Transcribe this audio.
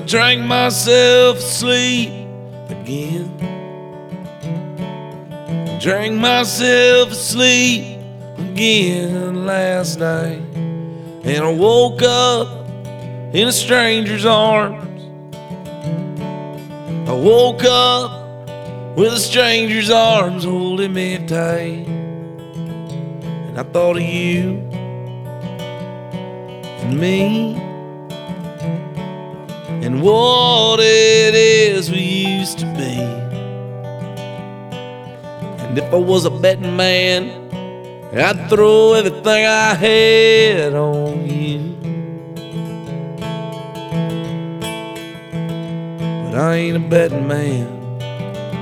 drank myself asleep again. Drank myself asleep again last night, and I woke up in a stranger's arms. I woke up with a stranger's arms holding me tight, and I thought of you and me and what it is we used to be. And if I was a betting man, I'd throw everything I had on you. But I ain't a betting man.